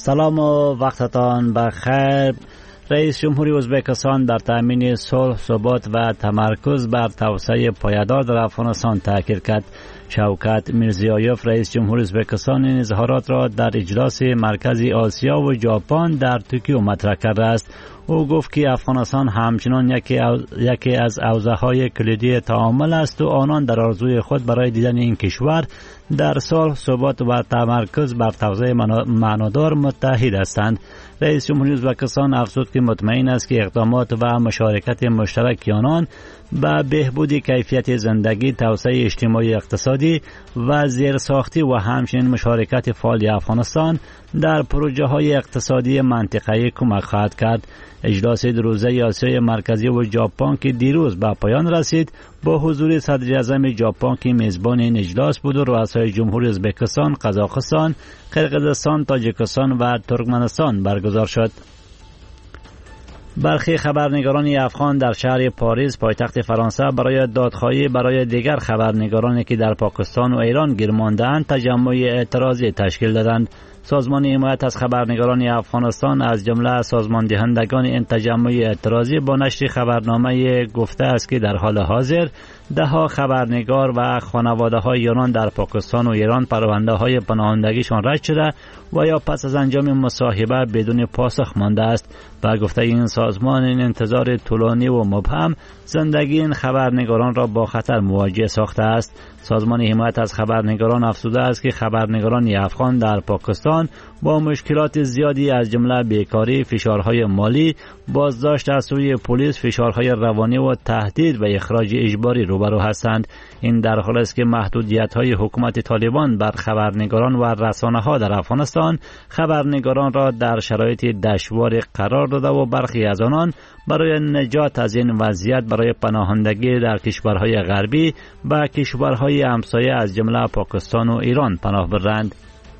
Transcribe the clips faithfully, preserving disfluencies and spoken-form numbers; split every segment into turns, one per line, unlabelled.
سلام و وقتتان بخیر. رئیس جمهوری ازبکستان در تامین صلح، ثبات و تمرکز بر توسعه پایدار در افغانستان تاکید کرد. شوکت میرزیایوف رئیس جمهوری ازبکستان این اظهارات را در اجلاس مرکزی آسیا و ژاپن در توکیو مطرح کرده است. او گفت که افغانستان همچنان یکی از, یکی از حوزه‌های کلیدی تعامل است و آنان در آرزوی خود برای دیدن این کشور در صلح، ثبات و تمرکز بر توسعه معنادار متحد هستند. رئیس جمهوری ازبکستان افزود که مطمئن است که اقدامات و مشارکت مشترک آنان به بهبود کیفیت زندگی، توسعه اجتماعی اقتصادی و زیرساختی و همچنین مشارکت فعال افغانستان در پروژه های اقتصادی منطقه‌ای کمک خواهد کرد. اجلاس دو روزه آسیای مرکزی و ژاپن که دیروز به پایان رسید با حضور صدر اعظم ژاپن که میزبان این اجلاس بود و رؤسای جمهوری ازبکستان، قزاقستان، قرقیزستان، تاجیکستان و ترکمنستان برگزار شد. برخی خبرنگاران افغان در شهر پاریس پایتخت فرانسه برای دادخواهی برای دیگر خبرنگارانی که در پاکستان و ایران گیر مانده‌اند تجمع اعتراضی تشکیل دادند. سازمان حمایت از خبرنگاران افغانستان از جمله سازمان دهندگان این تجمع اعتراضی با نشر خبرنامه گفته است که در حال حاضر ده ها خبرنگار و خانواده های آنان در پاکستان و ایران پرونده های پناهندگیشان رد شده و یا پس از انجام مصاحبه بدون پاسخ مانده است. و گفته این سازمان این انتظار طولانی و مبهم زندگی این خبرنگاران را با خطر مواجه ساخته است. سازمان حمایت از خبرنگاران افزوده است که خبرنگاران افغان در پاکستان با مشکلات زیادی از جمله بیکاری، فشارهای مالی، بازداشت از سوی پلیس، فشارهای روانی و تهدید و اخراج اجباری روبرو هستند. این در حالی است که محدودیت‌های حکومت طالبان بر خبرنگاران و رسانه‌ها در افغانستان خبرنگاران را در شرایط دشوار قرار داده و برخی از آنان برای نجات از این وضعیت برای پناهندگی در کشورهای غربی و کشورهای همسایه از جمله پاکستان و ایران پناه برند.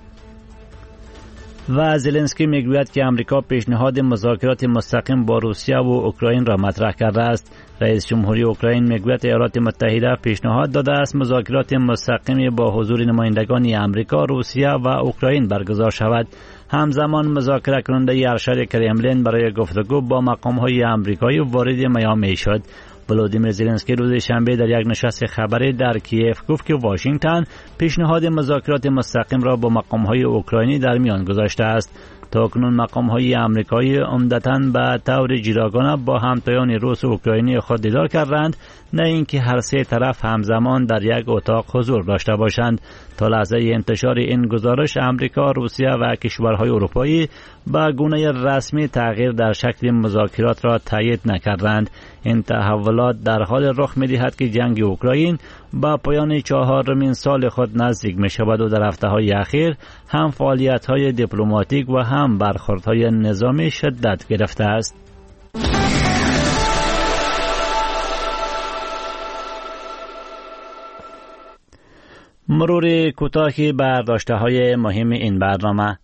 و زلنسکی میگوید که امریکا پیشنهاد مذاکرات مستقیم با روسیه و اوکراین را مطرح کرده است. رئیس جمهوری اوکراین میگوید ایالات متحده پیشنهاد داده است مذاکرات مستقیم با حضور نمایندگان امریکا، روسیه و اوکراین برگزار شود. همزمان مذاکره کننده ارشد کرملین برای گفتگو با مقام‌های آمریکایی وارد میامی شد. ولودیمیر زلنسکی روز شنبه در یک نشست خبری در کیف گفت که واشنگتن پیشنهاد مذاکرات مستقیم را با مقام‌های اوکراینی در میان گذاشته است. تاکنون مقام‌های آمریکایی عمدتاً به طور جداگانه با همتایان روس و اوکراینی خود دیدار کردند، نه اینکه هر سه طرف همزمان در یک اتاق حضور داشته باشند. تا لحظه انتشار این گزارش امریکا، روسیه و کشورهای اروپایی به گونه رسمی تغییر در شکل مذاکرات را تایید نکردند. این تحولات در حال رخ می‌دهد که جنگ اوکراین با پایان چهارمین سال خود نزدیک می‌شود و در هفته‌های اخیر هم فعالیت‌های دیپلماتیک و هم برخوردهای نظامی شدت گرفته است. مرور کوتاهی بر داشته‌های مهم این برنامه.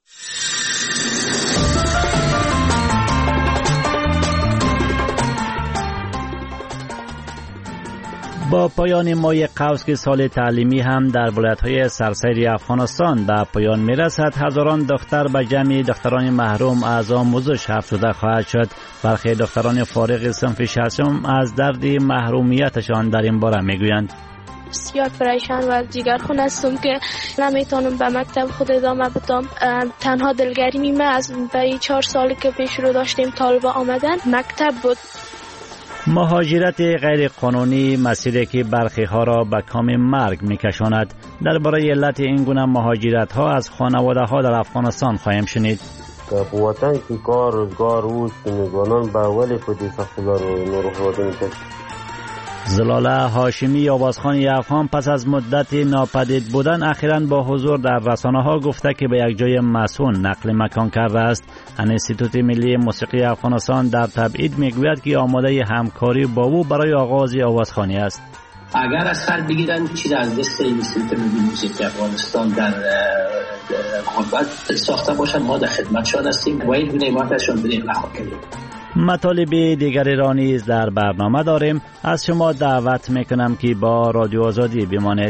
با پایان ماه قوس که سال تعلیمی هم در ولایت‌های سرسری افغانستان به پایان می‌رسد، هزاران دختر به جمع دختران محروم از آموزش افزوده خواهد شد. برخی دختران فارغ صنف ششم از درد محرومیتشان در این باره می‌گویند.
بسیار پریشان و جگرخون هستم که نمیتونم به مکتب خود ادامه بدم. تنها دلگری میمه از برای چهار سالی که پیش رو داشتیم طالبا آمدن مکتب بود.
مهاجرت غیر قانونی مسیری که برخی ها را به کام مرگ میکشاند. درباره علت این گونه مهاجرت ها از خانواده ها در افغانستان خواهیم شنید.
که وطن که کار روزگار اوست میگونن به ولی خودی سخلار و نروح زلاله هاشمی آوازخوان افغان پس از مدت ناپدید بودن اخیراً با حضور در رسانه‌ها گفته که به یک جای مسکون نقل مکان کرده است. انستیتوت ملی موسیقی افغانستان در تبعید میگوید که آماده همکاری با او برای آغاز آوازخوانی است.
اگر از سر بگیرن چیز از دست انستیتوت ملی موسیقی افغانستان در غربت ساخته باشن ما در خدمتشان هستیم و این گونه حمایتشان بدیم نخواهیم.
مطالب دیگری را نیز در برنامه داریم. از شما دعوت میکنم که با رادیو آزادی بمانید.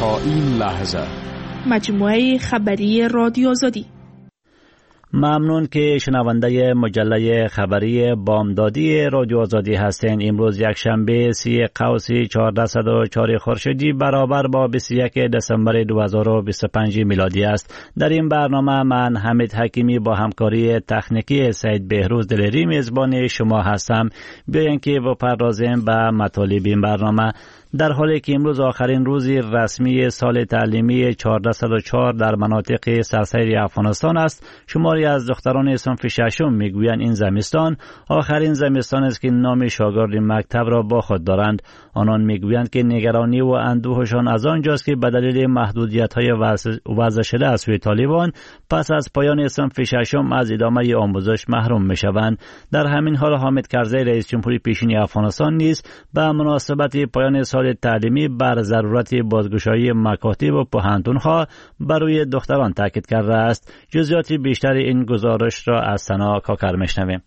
تا این لحظه.
مجموعه خبری رادیو آزادی.
ممنون که شنونده مجله خبری بامدادی رادیو آزادی هستین. امروز یک شنبه سی قوس چهارصد و چهار خورشیدی برابر با بیست و یک دسامبر دو هزار و بیست و پنج میلادی است. در این برنامه من حمید حکیمی با همکاری تکنیکی سید بهروز دلیری میزبان شما هستم. بیاین که بپردازیم به مطالب این برنامه. در حالی که امروز آخرین روز رسمی سال تعلیمی چهارصد و چهار در مناطق سراسری افغانستان است، شماری از دختران صنف ششم میگویند این زمستان آخرین زمستان است که نام شاگرد مکتب را با خود دارند. آنان میگویند که نگرانی و اندوهشان از آنجاست که به دلیل محدودیت‌های وضع شده از سوی طالبان پس از پایان صنف ششم از ادامه آموزش محروم میشوند. در همین حال حامد کرزی رئیس جمهوری پیشین افغانستان نیز به مناسبت پایان سال تعلیمی بر ضرورت بازگشایی مکاتب و پوهنتون‌ها برای دختران تاکید کرده است. جزئیات بیشتر این گزارش را از سنا کاکر میشنویم.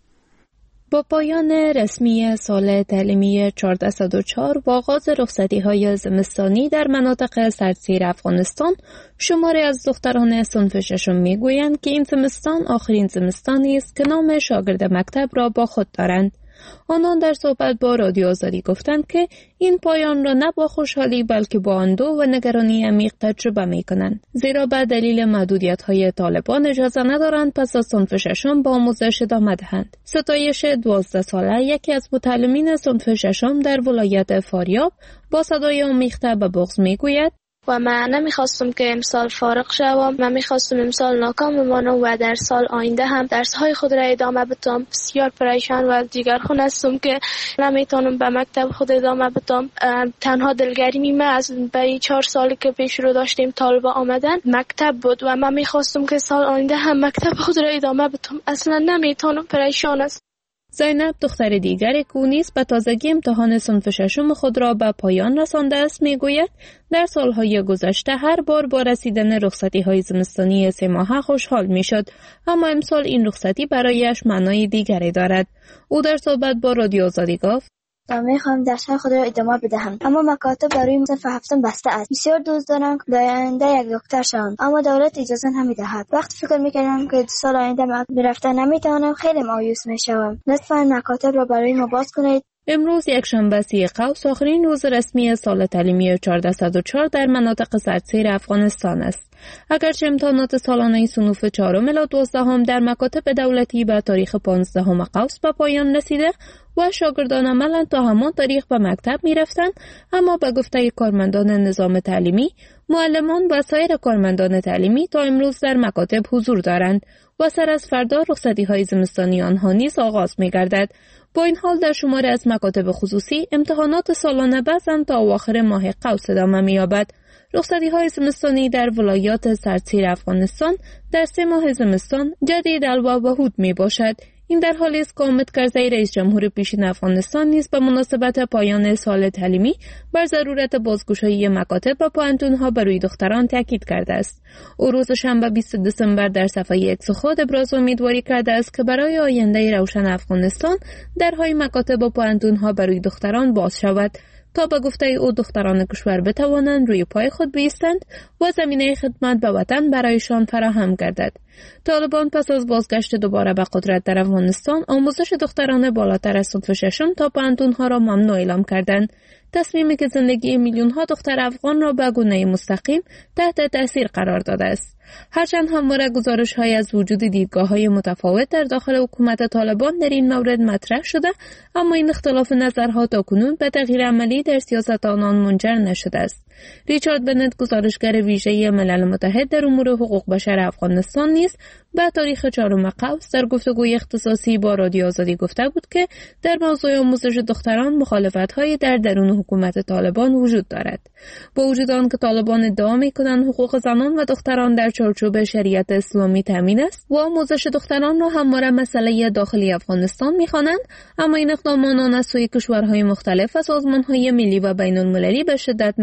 با پایان رسمی سال تعلیمی چهارصد و چهار و آغاز رخصتی‌های زمستانی در مناطق سراسری افغانستان، شماری از دختران صنف ششم میگویند که این زمستان آخرین زمستانی است که نام شاگرد مکتب را با خود دارند. آنان در صحبت با رادیو آزادی گفتند که این پایان را نه با خوشحالی بلکه با اندوه و نگرانی عمیق تجربه می کنند، زیرا به دلیل محدودیت‌های طالبان اجازه ندارند پس از صنف ششم با آموزش ادامه دهند. ستایش دوازده ساله یکی از متعلمین صنف ششم در ولایت فاریاب با صدای آمیخته به بغض میگوید:
و من نمیخواستم که امسال فارغ شوم. من میخواستم امسال ناکام بمانم و در سال آینده هم درسهای خود را ادامه بدم. بسیار پریشان و دیگرخوان هستم که نمیتونم به مکتب خود ادامه بدم. تنها دلگری میمه از برای چهار سالی که پیش رو داشتیم طالبا آمدن مکتب بود و من میخواستم که سال آینده هم مکتب خود را ادامه بدم. اصلا نمیتونم، پریشان است.
زینب دختر دیگری که نیز به تازگی امتحان صنف ششم خود را به پایان رسانده است میگوید در سالهای گذشته هر بار با رسیدن رخصتی‌های زمستانی سه ماهه خوشحال میشد، اما امسال این رخصتی برایش معنای دیگری دارد. او در صحبت با رادیو آزادی گفت:
من میخوام درس‌های خود را ادامه بدهم، اما مکاتب برای صنف هفتم بسته است. بسیار دوست دارم که در آینده یک دکتر شوم، اما دولت اجازه نمیدهد. وقتی فکر میکردم که سال آینده رفتن نمیتوانم، خیلی مایوس میشوم. لطفاً مکاتب را برای ما باز کنید.
امروز یک شنبه سی قوس آخرین روز رسمی سال تعلیمی چهارصد و چهار در مناطق سراسری افغانستان است. اگرچه امتحانات سالانه صنوف چهارم الی دوازدهم در مکاتب دولتی به تاریخ پانزدهم قوس به پایان رسیده و شاگردان عملاً تا همان تاریخ به مکتب می رفتند، اما به گفته کارمندان نظام تعلیمی، معلمان و سایر کارمندان تعلیمی تا امروز در مکاتب حضور دارند و سر از فردا رخصتی‌های زمستانی آنها نیز آغاز می گردد. با این حال در شماری از مکاتب خصوصی امتحانات سالانه بعضاً تا اواخر ماه قوس ادامه می‌یابد. رخصتی‌های زمستانی در ولایات سراسری افغانستان در سه ماه زمستان جدید الوا و هود میباشد. این در حالی است که حامد کرزی رئیس جمهور پیشین افغانستان نیز به مناسبت پایان سال تعلیمی بر ضرورت بازگشایی مکاتب و پوهنتون‌ها برای دختران تاکید کرده است. او روز شنبه بیست دسامبر در صفحه ایکس خود ابراز امیدواری کرده است که برای آینده روشن افغانستان درهای مکاتب و پوهنتون‌ها برای دختران باز شود تا به گفته او دختران کشور بتوانند روی پای خود بایستند و زمینه خدمت به وطن برایشان فراهم گردد. طالبان پس از بازگشت دوباره به قدرت در افغانستان آموزش دختران بالاتر از صنف ششم تا پوهنتون‌ها را ممنوع اعلام کردند. تصمیمی که زندگی میلیون‌ها دختر افغان را به گونه مستقیم تحت تاثیر قرار داده است. هرچند همواره گزارش‌های از وجود دیدگاه‌های متفاوت در داخل حکومت طالبان در این مورد مطرح شده، اما این اختلاف نظرها تاکنون به تغییر عملی در سیاست آنان منجر نشده است. ریچارد بنت گزارشگر ویژه ملل متحد در امور حقوق بشر افغانستان نیز به تاریخ چهارم قوس در گفتگوی اختصاصی با رادیو آزادی گفته بود که در موضوع آموزش دختران مخالفت‌های در درون حکومت طالبان وجود دارد. با وجود آن که طالبان ادعا می‌کنند حقوق زنان و دختران در چارچوب شریعت اسلامی تامین است و آموزش دختران را همواره مسئله داخلی افغانستان می‌خوانند، اما این اقدام آنان از سوی کشورهای مختلف و سازمان‌های ملی و بین‌المللی به شدت محکوم شده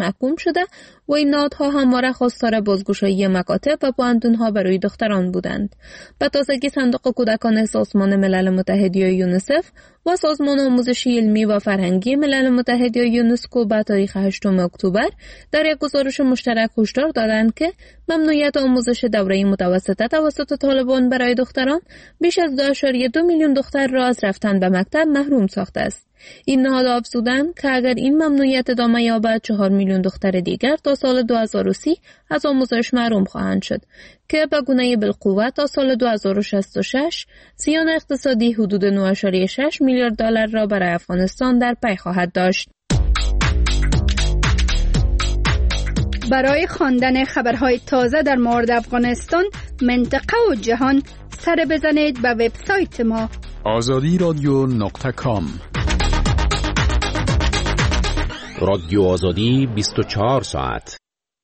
شده و این نهادها همواره خواستار بازگشایی مکاتب و پوهنتون‌ها برای دختران بودند. به تازگی صندوق کودکان سازمان ملل متحد یا یونیسف و سازمان آموزشی علمی و فرهنگی ملل متحد یا یونسکو به تاریخ هشتم اکتبر در یک گزارش مشترک هشدار دادند که ممنوعیت آموزش دوره متوسطه توسط طالبان برای دختران بیش از دو ممیز دو میلیون دختر را از رفتن به مکتب محروم ساخته است. این نهاد افزودند که اگر این ممنوعیت ادامه یابد چهار میلیون دختر دیگر تا سال دو هزار و سی از آموزش محروم خواهند شد که به گونه بالقوه تا سال دو هزار و شصت و شش زیان اقتصادی حدود نه ممیز شش میلیارد دلار را برای افغانستان در پی خواهد داشت.
برای خواندن خبرهای تازه در مورد افغانستان، منطقه و جهان سر بزنید به وبسایت ما
آزادی رادیو نقطه کام.
رادیو آزادی بیست و چهار ساعت.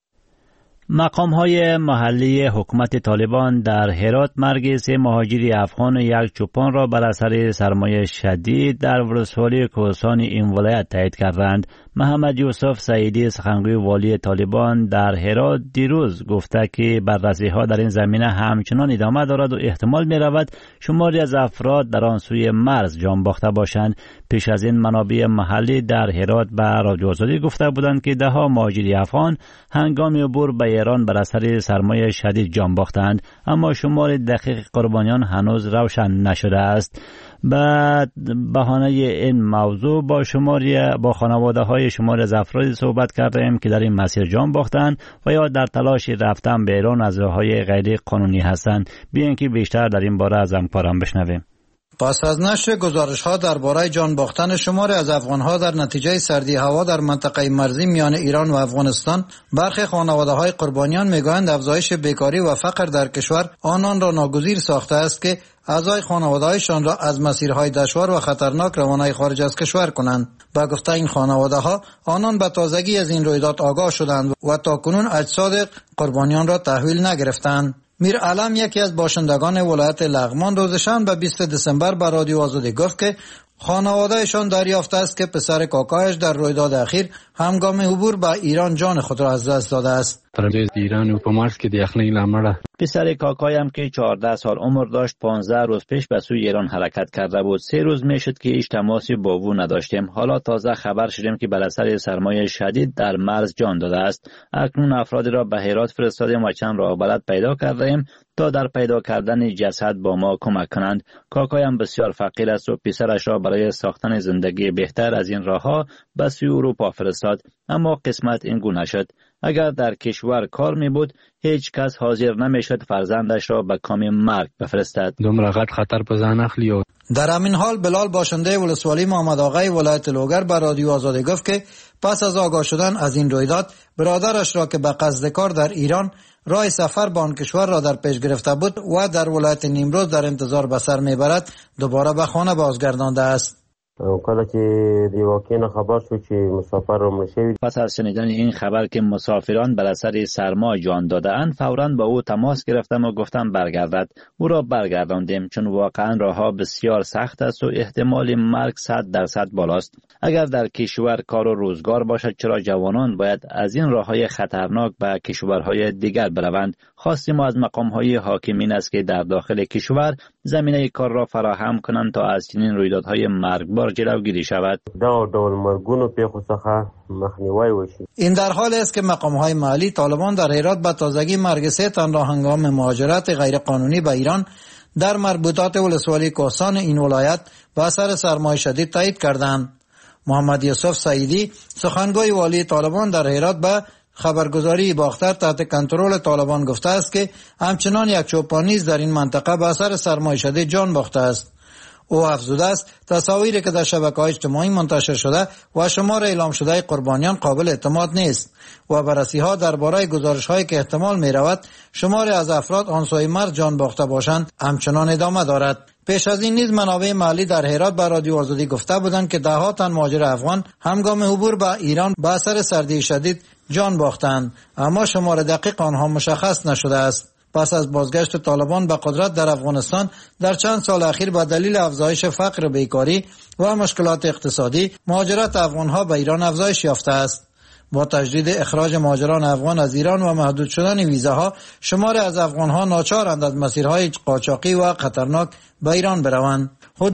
مقام‌های محلی حکومت طالبان در هرات مرگ سه مهاجری افغان و یک چوپان را بر اثر سرمایه شدید در ولسوالی کوهستان این ولایت تایید کردند. محمد یوسف سعیدی سخنگوی والی طالبان در هرات دیروز گفته که بررسی‌ها در این زمینه همچنان ادامه دارد و احتمال می‌رود شماری از افراد در آن سوی مرز جان باخته باشند. پیش از این منابع محلی در هرات به رادیو آزادی گفته بودند که ده‌ها مهاجری افغان هنگام عبور به ایران بر اثر سرمایه شدید جان باختند، اما شمار دقیق قربانیان هنوز روشن نشده است. به بهانه این موضوع با شماری با خانواده های شماری از افرادی صحبت کردیم که در این مسیر جان باختند و یا در تلاش رفتن به ایران از راه‌های غیر قانونی هستند. بیاین که بیشتر در این باره از همکارم بشنویم.
پس از نشر گزارش‌ها درباره جان باختن شماری از افغان‌ها در نتیجه سردی هوا در منطقه مرزی میان ایران و افغانستان، برخی خانواده‌های قربانیان می‌گویند افزایش بیکاری و فقر در کشور آنان را ناگزیر ساخته است که اعضای خانواده‌هایشان را از مسیرهای دشوار و خطرناک روانه خارج از کشور کنند. با گفته این خانواده‌ها، آنان به تازگی از این رویداد آگاه شدند و تاکنون اجساد قربانیان را تحویل نگرفتند. میر علم یکی از باشندگان ولایت لغمان روز شنبه بیست دسامبر به رادیو آزادی گفت که خانوادهشان دریافته است که پسر کاکایش در رویداد اخیر هنگام عبور به ایران جان خود را از دست داده است.
ایران و پمارس که دیخنی لامره
پسر کاکایم که چهارده سال عمر داشت پانزده روز پیش به سوی ایران حرکت کرده بود. سه روز میشد که هیچ تماسی با او نداشتیم. حالا تازه خبر شدیم که بر اثر سرمایه شدید در مرز جان داده است. اکنون افرادی را به هرات فرستادیم و چند راه بلد پیدا کردیم تا در پیدا کردن جسد با ما کمک کنند. کاکایم بسیار فقیر است و پسرش را برای ساختن زندگی بهتر از این راهها به سوی اروپا فرستاد، اما قسمت این گونه شد. اگر در کشور کار می بود هیچ کس حاضر نمی شد فرزندش را به کام مرگ بفرستد.
دومره خطر په ځان اخلي.
در همین حال بلال باشنده ولسوالی محمد آقای ولایت لوگر به رادیو آزادی گفت که پس از آگاه شدن از این رویداد برادرش را که به قصد کار در ایران راه سفر به آن کشور را در پیش گرفته بود و در ولایت نیمروز در انتظار به سر میبرد دوباره به خانه بازگردانده است.
کله چې دی واقعا خبر شو چې مسافر رو مشوی
پس از شنیدن این خبر که مسافران بر اثر سرما جان داده‌اند فوراً با او تماس گرفتم و گفتم برگردد. او را برگرداندیم چون واقعا راهها بسیار سخت است و احتمال مرگ صد درصد بالاست. اگر در کشور کار و روزگار باشد چرا جوانان باید از این راههای خطرناک به کشورهای دیگر بروند؟ خواستیم از مقام‌های حاکمین است که در داخل کشور زمینه کار را فراهم کنند تا از چنین رویدادهای مرگبار جلوگیری شود.
این در حالی است که مقام‌های محلی طالبان در هرات به تازگی مرگ سه تن را هنگام مهاجرت غیرقانونی به ایران در مربوطات ولسوالی کوهستان این ولایت به اثر سرمایه شدید تایید کردند. محمد یوسف سعیدی سخنگوی والی طالبان در هرات به خبرگزاری باختر تحت کنترل طالبان گفته است که همچنان یک چوپان نیز در این منطقه به اثر سرمایه شدید جان باخته است. او افزوده است تصاویری که در شبکه‌های اجتماعی منتشر شده و شمار اعلام شده قربانیان قابل اعتماد نیست و بررسی‌ها درباره گزارش‌هایی که احتمال می‌رود شماری از افراد آن سوی مرز جان باخته باشند همچنان ادامه دارد. پیش از این نیز منابع محلی در هرات به رادیو آزادی گفته بودند که ده‌ها تن مهاجر افغان هنگام عبور به ایران به اثر سردی شدید جان باختند، اما شمار دقیق آنها مشخص نشده است. پس از بازگشت طالبان به قدرت در افغانستان در چند سال اخیر به دلیل افزایش فقر و بیکاری و مشکلات اقتصادی مهاجرت افغانها به ایران افزایش یافته است. با تجدید اخراج مهاجران افغان از ایران و محدود شدن ویزاها، شماری از افغانها ناچارند از مسیرهای قاچاقی و خطرناک به ایران بروند.